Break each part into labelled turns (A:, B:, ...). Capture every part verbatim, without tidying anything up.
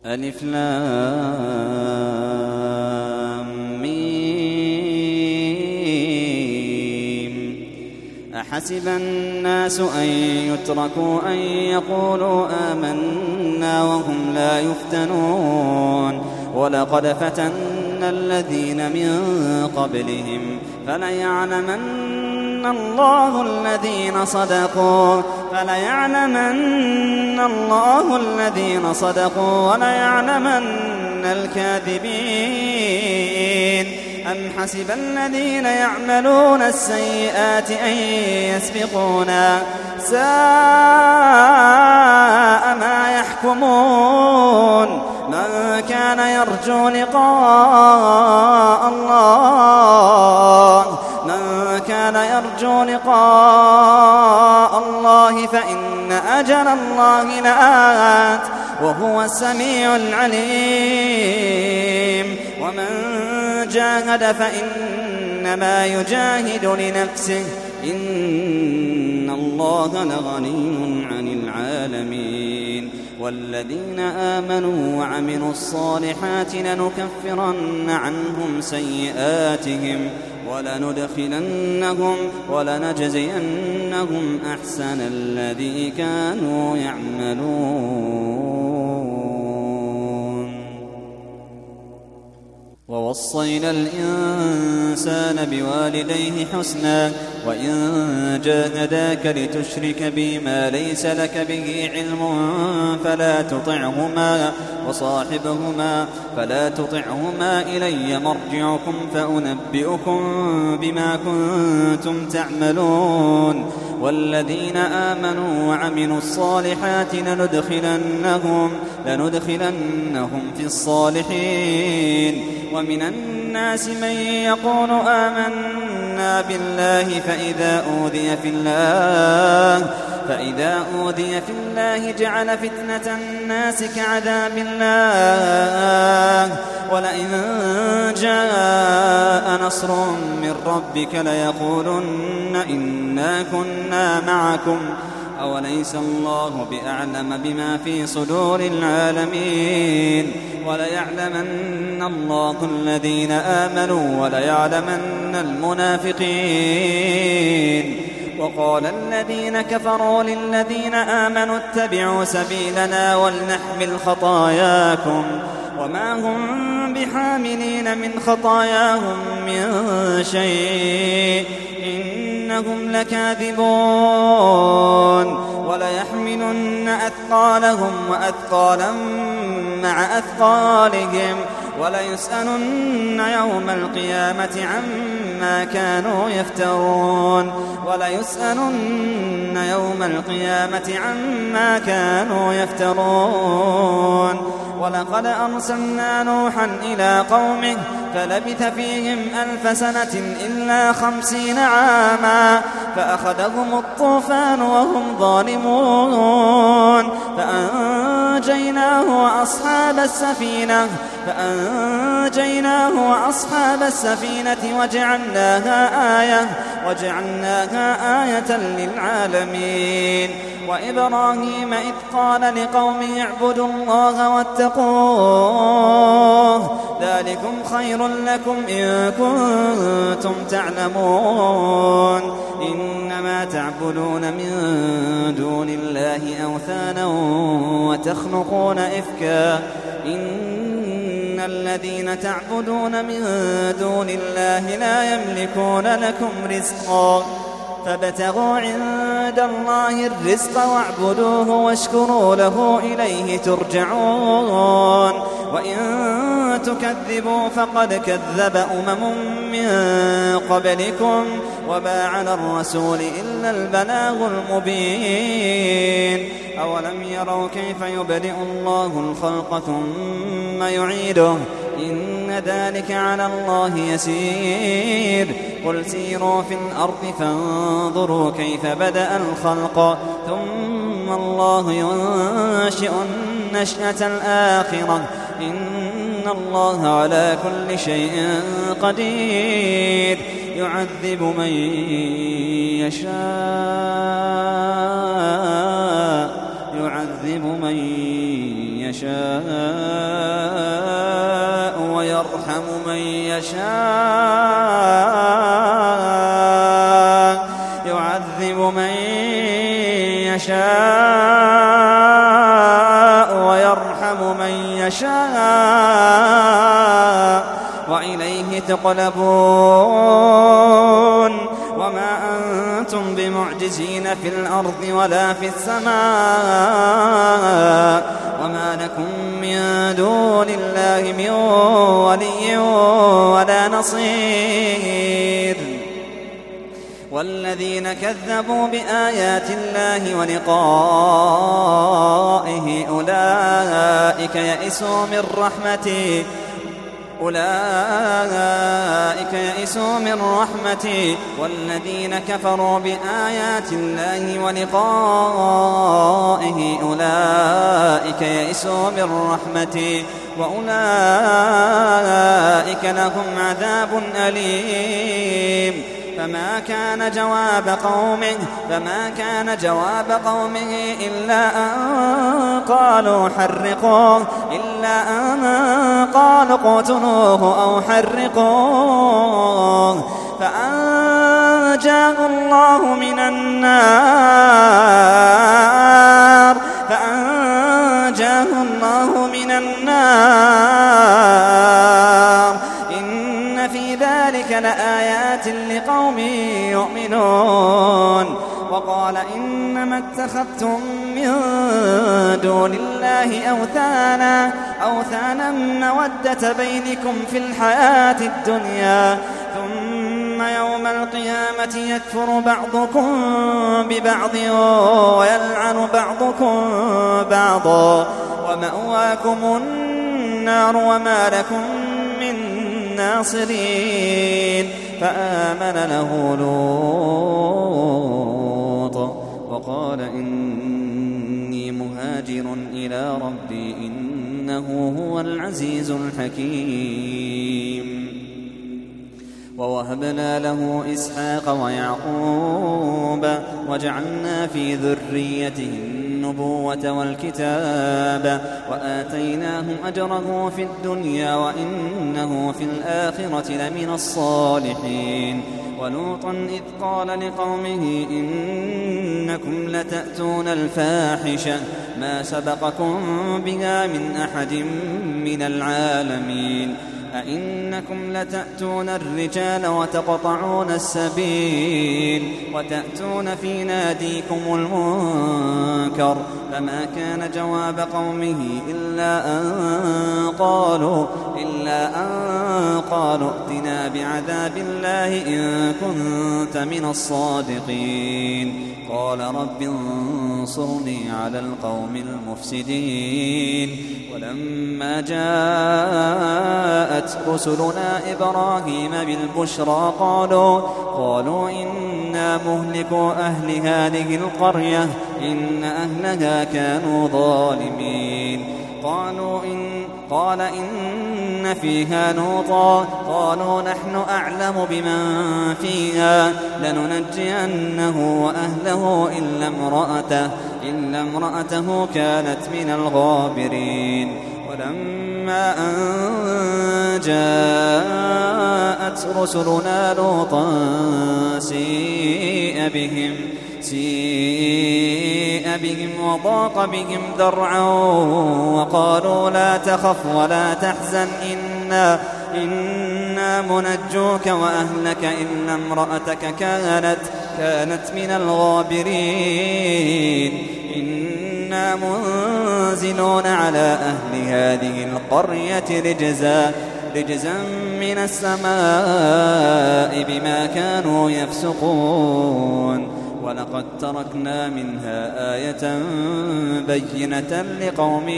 A: ألف لام ميم. أحسب الناس أن يتركوا أن يقولوا آمنا وهم لا يفتنون ولقد فتنا الذين من قبلهم فليعلمن الله الذين صدقوا فليعلمن الله الذين صدقوا وليعلمن الكاذبين. أم حسب الذين يعملون السيئات أن يسبقونا ساء ما يحكمون. من كان يرجو لقاء الله من كان يرجو لقاء الله فإن أجل الله لآت وهو السميع العليم. ومن جاهد فإنما يجاهد لنفسه إن الله لغني عن العالمين. والذين آمنوا وعملوا الصالحات لنكفرن عنهم سيئاتهم ولندخلنهم ولنجزينهم أحسن الذي كانوا يعملون. ووصينا الإنسان بوالديه حسنا وإن جاهداك لتشرك بي ما ليس لك به علم فلا تطعهما وصاحبهما فلا تطعهما إلي مرجعكم فأنبئكم بما كنتم تعملون. والذين آمنوا وعملوا الصالحات لندخلنهم لندخلنهم في الصالحين. ومن الناس من يقول آمنا بالله فإذا أوذي في الله فإذا أوذي في الله جعل فتنة الناس كعذاب الله ولئن جاء نصر من ربك ليقولن إنا كنا معكم أوليس الله بأعلم بما في صدور العالمين. وليعلمن الله الذين آمنوا وليعلمن المنافقين. وقال الذين كفروا للذين آمنوا اتبعوا سبيلنا ولنحمل خطاياكم وما هم بحاملين من خطاياهم من شيء إنهم لكاذبون. وليحملن أثقالهم وأثقالا مع أثقالهم وليسألن يوم القيامة عما كانوا يفترون وليسألن يوم القيامة عما كانوا يفترون. ولقد أرسلنا نوحا إلى قومه فلبث فيهم ألف سنة إلا خمسين عاما فأخذهم الطوفان وهم ظالمون فأنجيناه وأصحاب السفينة فأنجيناه وأصحاب السفينة وجعلناها آية وجعلناها آية للعالمين. وإبراهيم إذ قال لقومه اعبدوا الله واتقوه ذلكم خير لكم إن كنتم تعلمون. إنما تعبدون من دون الله أوثانا وتخلقون إفكا إن الذين تعبدون من دون الله لا يملكون لكم رزقا فابتغوا عند الله الرزق واعبدوه واشكروا له إليه ترجعون. وإن تكذبوا فقد كذب أمم من قبلكم وما على الرسول إلا البلاغ المبين. أولم يروا كيف يبدئ الله الخلق ثم يعيده إن ذلك على الله يسير. قل سيروا في الأرض فانظروا كيف بدأ الخلق ثم الله ينشئ النشأة الآخرة إن الله على كل شيء قدير. يعذب من يشاء يعذب من يشاء ويرحم من يشاء يعذب من يشاء ويرحم من يشاء وإليه تقلبون وما أنتم بمعجزين في الأرض ولا في السماء وما لكم من دون الله من ولي ولا نصير والذين كذبوا بآيات الله ولقائه أولئك يئسوا من رحمتي أولئك يئسوا من رحمتي والذين كفروا بآيات الله ولقائه أولئك يئسوا من رحمتي وأولئك لهم عذاب أليم فما كان جواب قومه فما كان جواب قومه إلا أن قالوا حرقوه إلا أن قالوا اقتلوه أو حرقوه فأنجاه الله من النار فأنجاه الله من النار إن في ذلك لآيات لقوم يؤمنون وقال إنما اتخذتم من دون الله أوثانا أوثانا مودة بينكم في الحياة الدنيا ثم يوم القيامة يكفر بعضكم ببعض ويلعن بعضكم بعضا ومأواكم النار وما لكم من ناصرين فآمن له لوط وقال إني مهاجر إلى ربي إنه هو العزيز الحكيم ووهبنا له إسحاق ويعقوب وجعلنا في ذريته النبوة والكتاب وآتيناه أجره في الدنيا وإنه في الآخرة لمن الصالحين ولوطا إذ قال لقومه إنكم لتأتون الفاحشة ما سبقكم بها من أحد من العالمين أئنكم لتأتون الرجال وتقطعون السبيل وتأتون في ناديكم المنكر فما كان جواب قومه إلا أن قالوا إلا أن قالوا ائتنا بعذاب الله إن كنت من الصادقين قال رب انصرني على القوم المفسدين ولما جاءت رسلنا إبراهيم بالبشرى قالوا قالوا إنا مهلكو أهل هذه القرية إن أهلها كانوا ظالمين قالوا إن قال إن فيها لوطا قالوا نحن أعلم بمن فيها لننجينه وأهله إلا امرأته إلا امرأته كانت من الغابرين ولما أن جاءت رسلنا لوطا سيء بهم سيء بهم وضاق بهم ذرعا وقالوا لا تخف ولا تحزن إنا, إنا منجوك وأهلك إلا امرأتك كانت, كانت من الغابرين إنا منزلون على أهل هذه القرية رجزا رجزا من السماء بما كانوا يفسقون ولقد تركنا منها آية بينة لقوم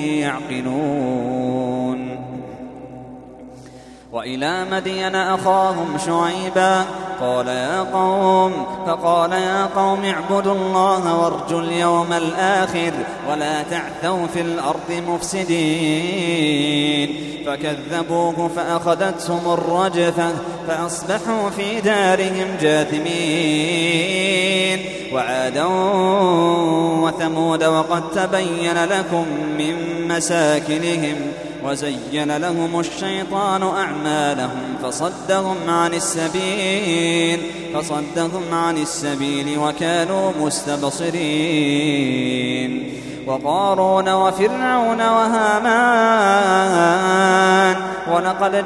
A: يعقلون وإلى مدين أخاهم شعيبا قال يا قوم فقال يا قوم اعبدوا الله وارجوا اليوم الآخر ولا تعثوا في الأرض مفسدين فكذبوه فأخذتهم الرجفة فأصبحوا في دارهم جاثمين. وعادا وثمود وقد تبين لكم من مساكنهم وزين لهم الشيطان أعمالهم فصدهم عن السبيل فصدهم عن السبيل وكانوا مستبصرين. وقارون وفرعون وهامان ولقد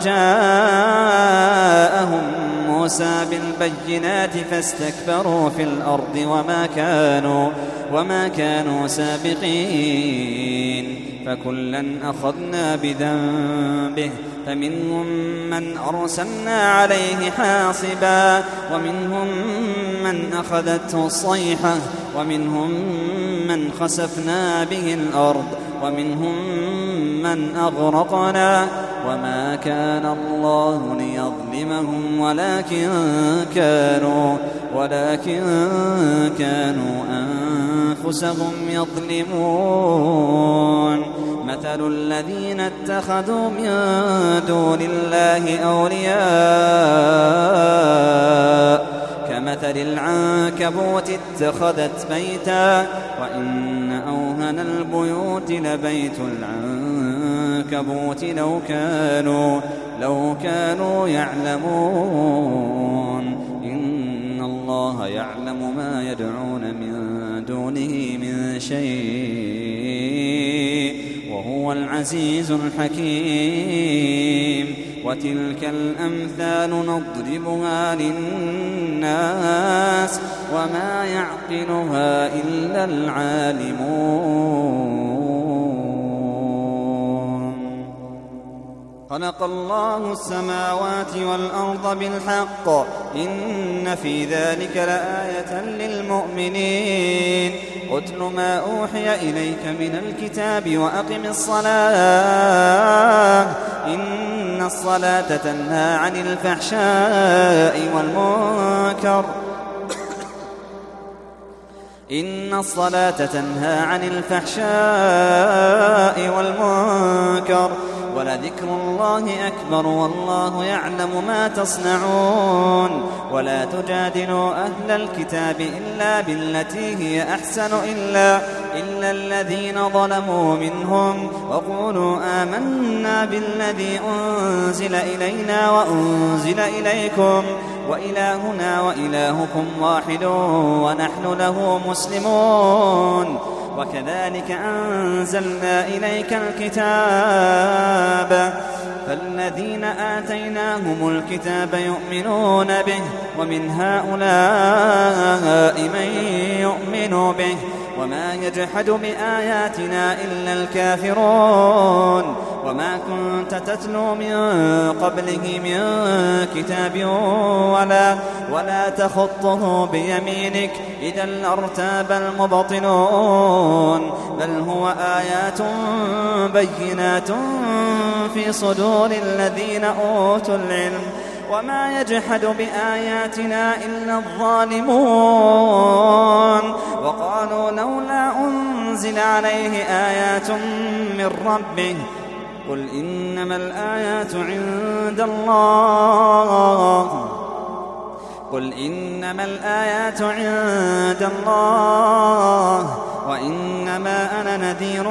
A: جاءهم موسى بالبينات فاستكبروا في الأرض وما كانوا وما كانوا سابقين. فكلا أخذنا بذنبه فمنهم من أرسلنا عليه حاصبا ومنهم من أخذته الصيحة ومنهم من خسفنا به الأرض ومنهم من أغرقنا وما كان الله ليظلمهم ولكن كانوا ولكن كانوا أنفسهم يظلمون. مثل الذين اتخذوا من دون الله أولياء كمثل العنكبوت اتخذت بيتا وإن أوهن البيوت لبيت العنكبوت لو كانوا لو كانوا يعلمون. إن الله يعلم ما يدعون من دونه من شيء وهو العزيز الحكيم. وتلك الأمثال نضربها للناس وما يعقلها إلا العالمون. خلق الله السماوات والأرض بالحق إن في ذلك لآية للمؤمنين. اتل ما أوحي إليك من الكتاب وأقم الصلاة إن الصلاة تنهى عن الفحشاء والمنكر إن الصلاة تنهى عن الفحشاء والمنكر ولذكر الله أكبر والله يعلم ما تصنعون. ولا تجادلوا أهل الكتاب إلا بالتي هي أحسن إلا, إلا الذين ظلموا منهم وقولوا آمنا بالذي أنزل إلينا وأنزل إليكم وإلهنا وإلهكم واحد ونحن له مسلمون. وكذلك أنزلنا إليك الكتاب فالذين آتيناهم الكتاب يؤمنون به ومن هؤلاء من يؤمن به وما يجحد بآياتنا إلا الكافرون. وما كنت تتلو من قبله من كتاب ولا, ولا تخطه بيمينك إذا لارتاب المبطلون. بل هو آيات بينات في صدور الذين أوتوا العلم وما يجحد بآياتنا إلا الظالمون. وقالوا لولا أنزل عليه آيات من ربه قل إنما الآيات عند الله قل إنما الآيات عند الله وإنما أنا نذير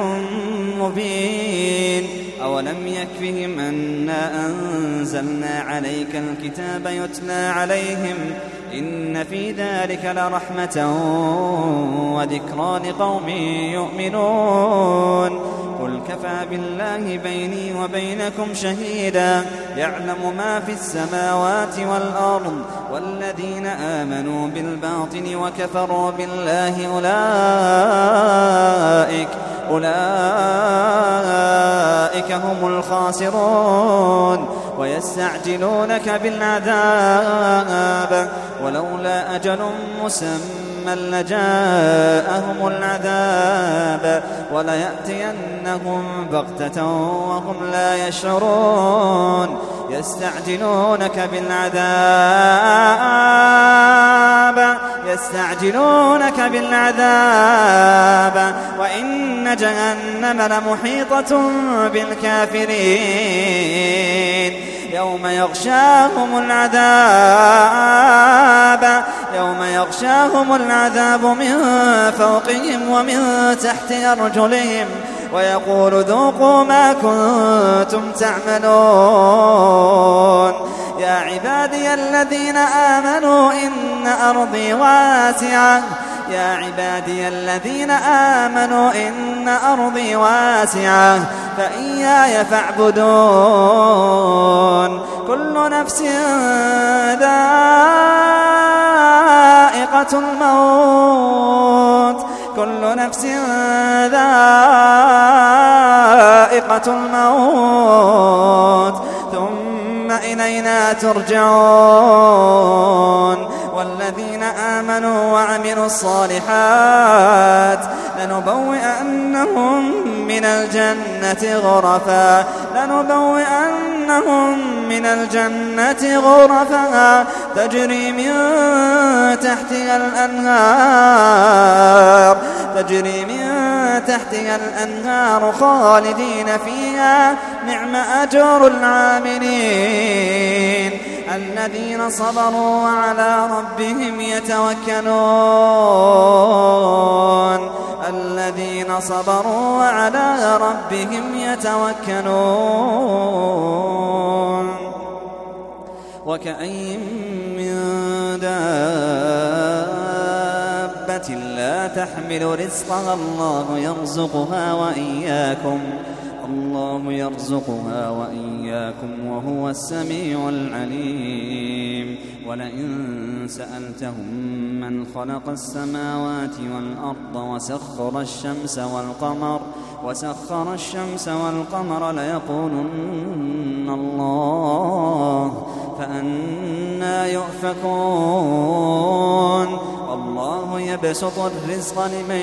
A: مبين. أولم يكفهم أنا أنزلنا عليك الكتاب يتلى عليهم إن في ذلك لرحمة وذكرى لقوم يؤمنون. قل كفى بالله بيني وبينكم شهيدا يعلم ما في السماوات والأرض والذين آمنوا بالباطل وكفروا بالله أولئك أولئك هم الخاسرون. ويستعجلونك بالعذاب ولولا أجل مسمى لجاءهم العذاب وليأتينهم بغتة وهم لا يشعرون. يستعجلونك بالعذاب يستعجلونك بالعذاب وإن جهنم لمحيطة بالكافرين يوم يغشاهم العذاب يوم يغشاهم العذاب من فوقهم ومن تحت أرجلهم ويقول ذوقوا ما كنتم تعملون يا عبادي الذين آمنوا إن أرضي واسعة يا عبادي الذين آمنوا إن أرضي واسعة فإياي فاعبدون كل نفس ذائقة الموت كل نفس ذائقة الموت ثم إلينا ترجعون والذين آمنوا وعملوا الصالحات لنبوئنهم من الجنة غرفا لنبوئنهم من الجنة غرفا تجري من تحتها الأنهار تجري من تحتها الأنهار خالدين فيها نعم أجر العاملين الذين صبروا وعلى ربهم يتوكلون الذين صبروا وعلى ربهم يتوكلون وكأين من دابة لا تحمل رزقها الله يرزقها وإياكم الله يرزقها وإياكم وهو السميع العليم ولئن سألتهم من خلق السماوات والأرض وسخر الشمس والقمر وسخر الشمس والقمر ليقولن الله فأنى يؤفكون الله يبسط الرزق لمن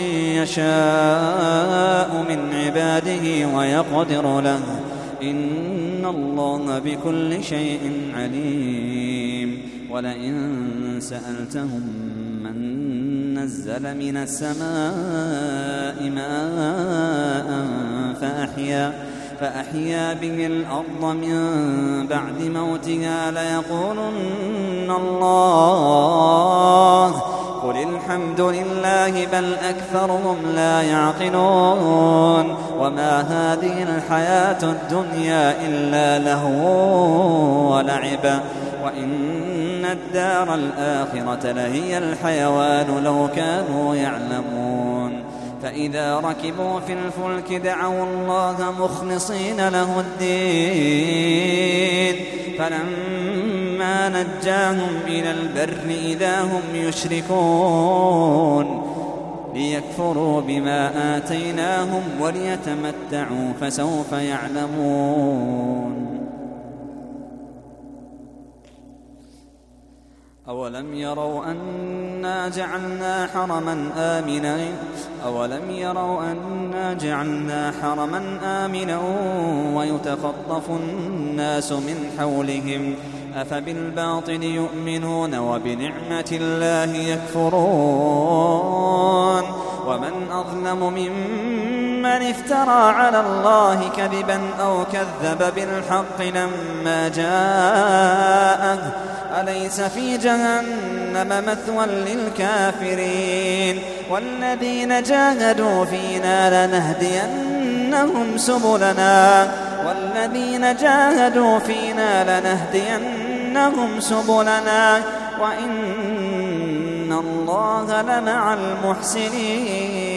A: يشاء من عباده ويقدر له إن الله بكل شيء عليم ولئن سألتهم من نزل من السماء ماء فأحيا فأحيا به الأرض من بعد موتها ليقولن الله قل الحمد لله بل أكثرهم لا يعقلون وما هذه الحياة الدنيا إلا لهو ولعب وإن الدار الآخرة لهي الحيوان لو كانوا يعلمون فإذا ركبوا في الفلك دعوا الله مخلصين له الدين فلما نجاهم إلى البر إذا هم يشركون ليكفروا بما آتيناهم وليتمتعوا فسوف يعلمون أولم يروا أنا جعلنا حرما آمنا أولم يروا أنا جعلنا حرما آمنا ويتخطف الناس من حولهم أفبالباطل يؤمنون وبنعمة الله يكفرون ومن أظلم ممن افترى على الله كذبا أو كذب بالحق لما جاءه أليس في جهنم مثوى للكافرين والذين جاهدوا فينا لنهدينهم سبلنا والذين جاهدوا فينا لنهدينهم سبلنا وإن الله لمع المحسنين